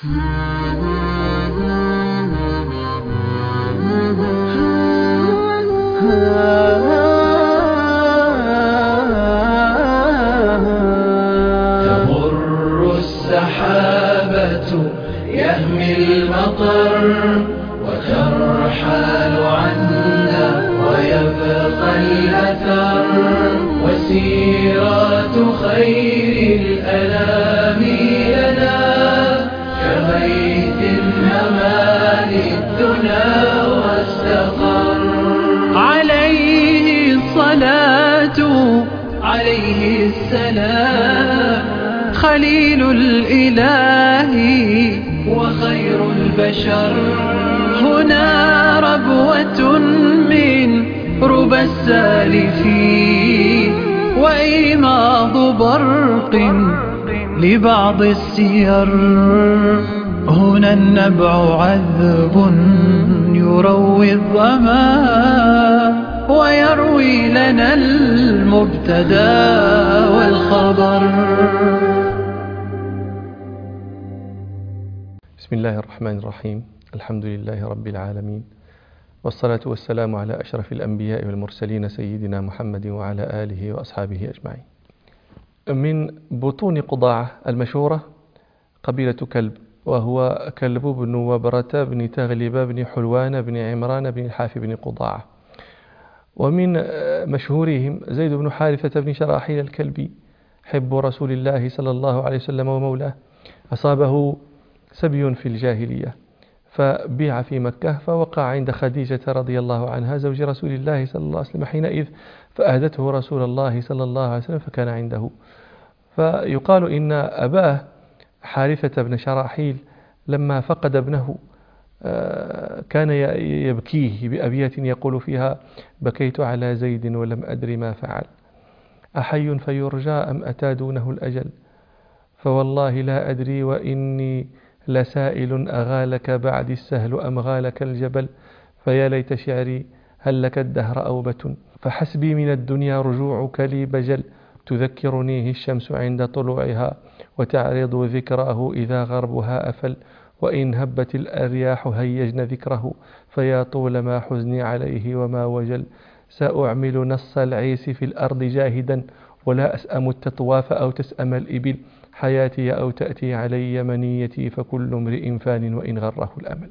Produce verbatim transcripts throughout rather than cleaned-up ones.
تمر السحابة يهمي المطر وترحل عنا ويبقى الأثر وسيرات خير الأنام لنا كغيث همان الدنا واستقر. عليه الصلاة عليه السلام خليل الإله وخير البشر. هنا ربوة من ربى السالفين وإيماض برق لبعض السير. هنا النبع عذب يروي الظما ويروي لنا المبتدا والخبر. بسم الله الرحمن الرحيم. الحمد لله رب العالمين، والصلاة والسلام على أشرف الأنبياء والمرسلين سيدنا محمد وعلى آله وأصحابه أجمعين. من بطون قضاعة المشهورة قبيلة كلب، وهو كلب بن وبرة بن تغلب بن حلوان بن عمران بن الحاف بن قضاعة. ومن مشهورهم زيد بن حارثة بن شراحيل الكلبي حب رسول الله صلى الله عليه وسلم ومولاه. أصابه سبي في الجاهلية فبيع في مكة، فوقع عند خديجة رضي الله عنها زوج رسول الله صلى الله عليه وسلم حينئذ، فأهدته رسول الله صلى الله عليه وسلم فكان عنده. فيقال إن أباه حارثة بن شراحيل لما فقد ابنه كان يبكيه بأبيات يقول فيها: بكيت على زيد ولم أدر ما فعل، أحي فيرجى أم أتى دونه الأجل، فوالله لا أدري وإني لسائل أغالك بعد السهل أم غالك الجبل، فيا ليت شعري هل لك الدهر أوبة، فحسبي من الدنيا رجوعك لي بجل، تذكرنيه الشمس عند طلوعها وتعرض ذكراه إذا غربها أفل، وإن هبت الأرياح هيجن ذكره، فيا طول ما حزني عليه وما وجل، سأعمل نص العيس في الأرض جاهدا ولا أسأم التطواف أو تسأم الإبل، حياتي أو تأتي علي منيتي فكل امرئ فان وإن غره الأمل.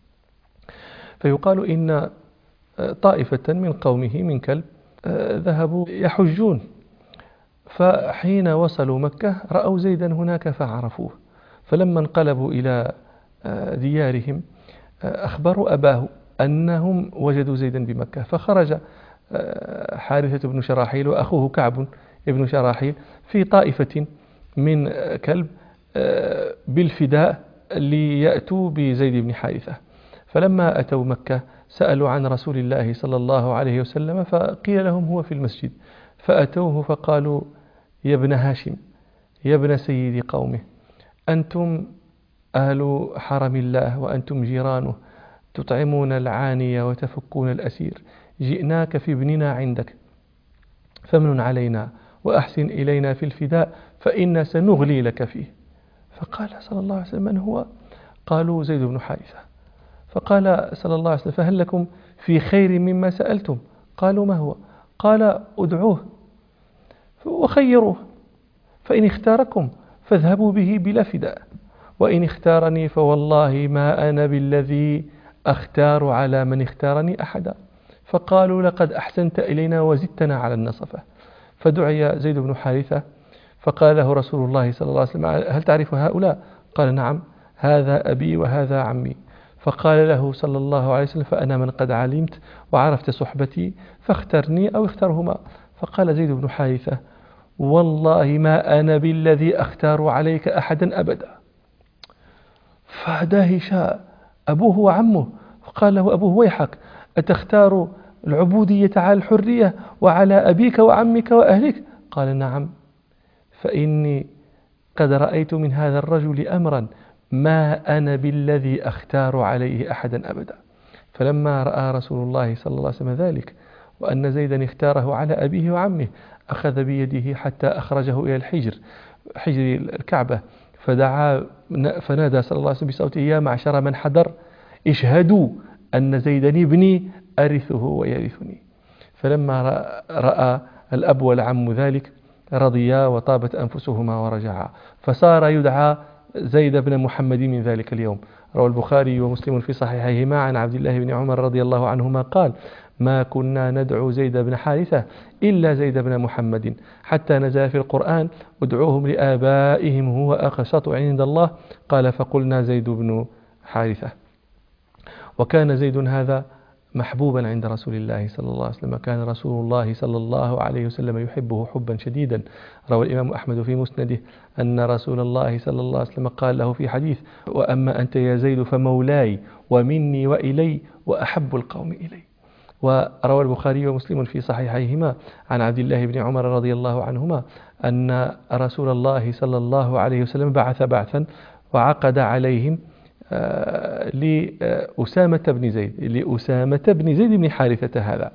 فيقال إن طائفة من قومه من كلب ذهبوا يحجون، فحين وصلوا مكة رأوا زيدا هناك فعرفوه، فلما انقلبوا إلى ديارهم أخبروا أباه أنهم وجدوا زيدا بمكة، فخرج حارثة بن شراحيل وأخوه كعب بن شراحيل في طائفة من كلب بالفداء ليأتوا بزيد بن حارثة. فلما أتوا مكة سألوا عن رسول الله صلى الله عليه وسلم، فقيل لهم هو في المسجد، فأتوه فقالوا: يا ابن هاشم، يا ابن سيد قومه، أنتم أهل حرم الله وأنتم جيرانه، تطعمون العاني وتفكون الأسير، جئناك في ابننا عندك فمن علينا وأحسن إلينا في الفداء فإنا سنغلي لك فيه. فقال صلى الله عليه وسلم: من هو؟ قالوا: زيد بن حارثة. فقال صلى الله عليه وسلم: فهل لكم في خير مما سألتم؟ قالوا: ما هو؟ قال: ادعوه وخيروه، فإن اختاركم فاذهبوا به بلا فداء، وإن اختارني فوالله ما أنا بالذي أختار على من اختارني أحدا. فقالوا: لقد أحسنت إلينا وزدتنا على النصفة. فدعي زيد بن حارثة فقال له رسول الله صلى الله عليه وسلم: هل تعرف هؤلاء؟ قال: نعم، هذا أبي وهذا عمي. فقال له صلى الله عليه وسلم: فأنا من قد علمت وعرفت صحبتي فاخترني أو اخترهما. فقال زيد بن حارثة: والله ما أنا بالذي أختار عليك أحدا أبدا. فدهش أبوه وعمه، فقال له أبوه: ويحك، أتختار العبودية على الحرية وعلى أبيك وعمك وأهلك؟ قال: نعم، فإني قد رأيت من هذا الرجل أمرا ما أنا بالذي أختار عليه أحدا أبدا. فلما رأى رسول الله صلى الله عليه وسلم ذلك وأن زيدا اختاره على أبيه وعمه أخذ بيده حتى أخرجه إلى الحجر حجر الكعبة، فدعا فنادى صلى الله عليه وسلم بصوته: يا معشر من حضر اشهدوا أن زيدا ابني أرثه ويرثني. فلما رأى الأب والعم ذلك رضيا وطابت أنفسهما ورجعا، فصار يدعى زيد بن محمد من ذلك اليوم. روى البخاري ومسلم في صحيحيهما عن عبد الله بن عمر رضي الله عنهما قال: ما كنا ندعو زيد بن حارثة إلا زيد بن محمد، حتى نزل في القرآن: ادعوهم لآبائهم هو أقسط عند الله. قال: فقلنا زيد بن حارثة. وكان زيد هذا محبوبا عند رسول الله صلى الله عليه وسلم، كان رسول الله صلى الله عليه وسلم يحبه حبا شديدا. روى الإمام أحمد في مسنده أن رسول الله صلى الله عليه وسلم قال له في حديث: وأما أنت يا زيد فمولاي ومني وإلي وأحب القوم إلي. وروى البخاري ومسلم في صحيحيهما عن عبد الله بن عمر رضي الله عنهما أن رسول الله صلى الله عليه وسلم بعث بعثا وعقد عليهم لأسامة بن زيد لأسامة بن زيد بن حارثة هذا.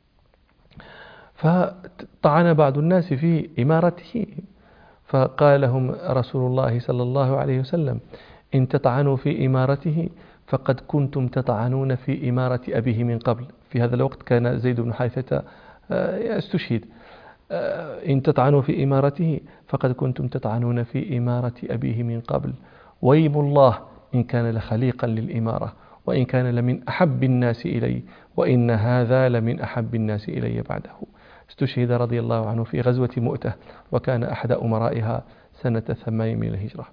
فطعن بعض الناس في إمارته، فقال لهم رسول الله صلى الله عليه وسلم: إن تطعنوا في إمارته فقد كنتم تطعنون في إمارة أبيه من قبل. في هذا الوقت كان زيد بن حارثة استشهد. إن تطعنوا في إمارته فقد كنتم تطعنون في إمارة أبيه من قبل، ويم الله إن كان لخليقا للإمارة، وإن كان لمن أحب الناس إلي، وإن هذا لمن أحب الناس إلي بعده. استشهد رضي الله عنه في غزوة مؤتة، وكان أحد أمرائها سنة ثمان من الهجرة.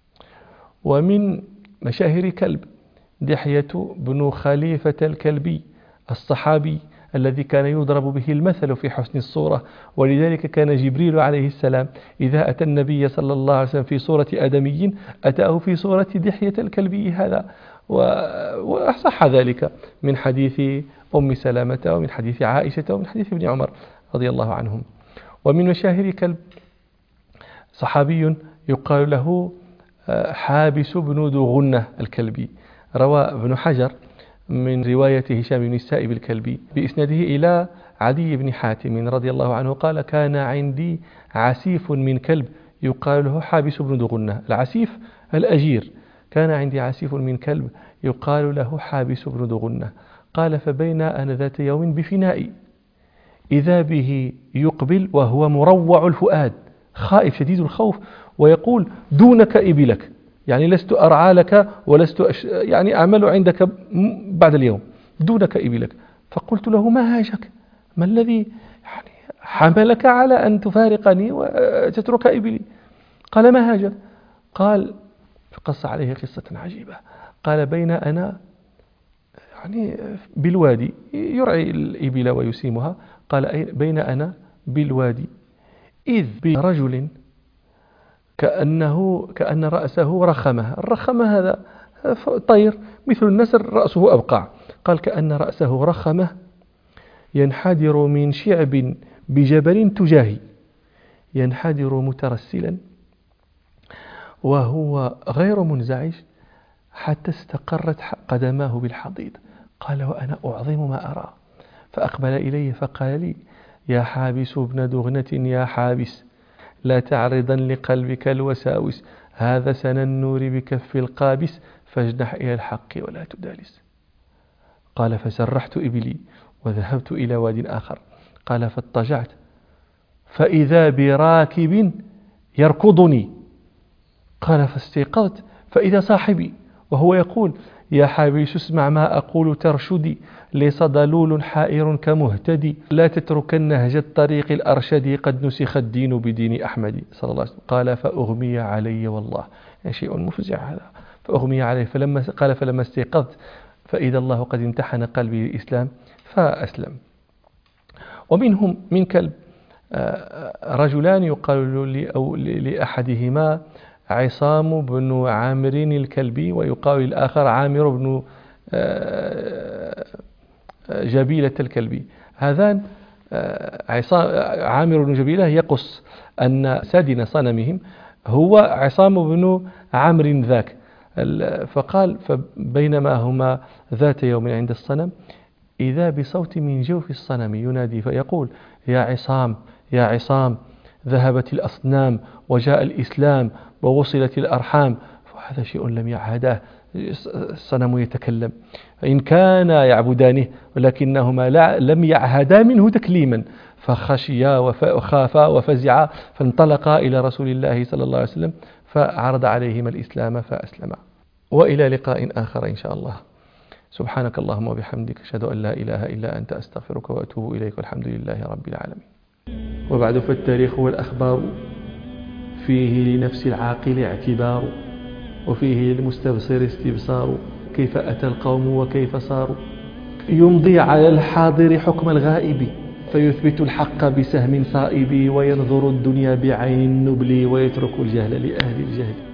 ومن مشاهير كلب دحية بن خليفة الكلبي الصحابي الذي كان يضرب به المثل في حسن الصورة، ولذلك كان جبريل عليه السلام إذا أتى النبي صلى الله عليه وسلم في صورة آدمي أتاه في صورة دحية الكلبي هذا. وأصح ذلك من حديث أم سلامة ومن حديث عائشة ومن حديث ابن عمر رضي الله عنهم. ومن مشاهير كلب صحابي يقال له حابس بن دغنة الكلبي. روى ابن حجر من رواية هشام بن السائب الكلبي بإسناده إلى عدي بن حاتم رضي الله عنه قال: كان عندي عسيف من كلب يقال له حابس بن دغنة. العسيف الأجير. كان عندي عسيف من كلب يقال له حابس بن دغنة. قال: فبين أنا ذات يوم بفنائي إذا به يقبل وهو مروع الفؤاد خائف شديد الخوف، ويقول: دونك إبلك، يعني لست أرعى لك ولست أش... يعني أعمل عندك بعد اليوم، دونك إبلك. فقلت له: ما هاجك؟ ما الذي يعني حملك على أن تفارقني وتترك إبلي؟ قال: ما هاجك؟ قال فقص عليه قصة عجيبة. قال: بين أنا يعني بالوادي يرعي الإبل ويسيمها، قال: بين أنا بالوادي إذ برجل كأنه كأن رأسه رخمة. الرخمة هذا طير مثل النسر رأسه أبقع. قال: كأن رأسه رخمة ينحدر من شعب بجبل تجاهي، ينحدر مترسلا وهو غير منزعج حتى استقرت قدماه بالحضيض. قال: وأنا أعظم ما أرى. فأقبل إلي فقال لي: يا حابس ابن دغنة يا حابس، لا تعرضا لقلبك الوساوس، هذا سن النور بكف القابس، فاجنح إلى الحق ولا تدالس. قال: فسرحت إبلي وذهبت إلى واد آخر. قال: فاضطجعت فإذا براكب يركضني. قال: فاستيقظت فإذا صاحبي وهو يقول: يا حابس اسمع ما أقول ترشدي، ليس ضلول حائر كمهتدي، لا تتركن نهج الطريق الأرشدي، قد نسخ الدين بدين أحمد صلى الله عليه وسلم. قال: فأغمي علي والله، يعني شيء مفزع هذا. فأغمي عليه فلما قال: فلما استيقظت فإذا الله قد امتحن قلبي للإسلام فأسلم. ومنهم من كلب رجلان يقال أو لأحدهما عصام بن عامر الكلبي، ويقال للآخر عامر بن جبيلة الكلبي. هذان عامر بن جبيلة يقص أن سادن صنمهم هو عصام بن عامر ذاك. فقال: فبينما هما ذات يوم عند الصنم إذا بصوت من جوف الصنم ينادي فيقول: يا عصام يا عصام، ذهبت الأصنام وجاء الإسلام ووصلت الأرحام، فهذا شيء لم يعهده. الصنم يتكلم، فإن كان يعبدانه ولكنهما لا لم يعهدا منه تكليما، فخشيا وخافا وفزعا، فانطلقا إلى رسول الله صلى الله عليه وسلم فعرض عليهما الإسلام فأسلما. وإلى لقاء آخر إن شاء الله. سبحانك اللهم وبحمدك، أشهد أن لا إله إلا أنت، أستغفرك وأتوب إليك، والحمد لله رب العالمين. وبعد، فالتاريخ والأخبار فيه لنفس العاقل اعتبار، وفيه للمستبصر استبصار، كيف أتى القوم وكيف صاروا. يمضي على الحاضر حكم الغائب، فيثبت الحق بسهم صائب، وينظر الدنيا بعين النبل، ويترك الجهل لأهل الجهل.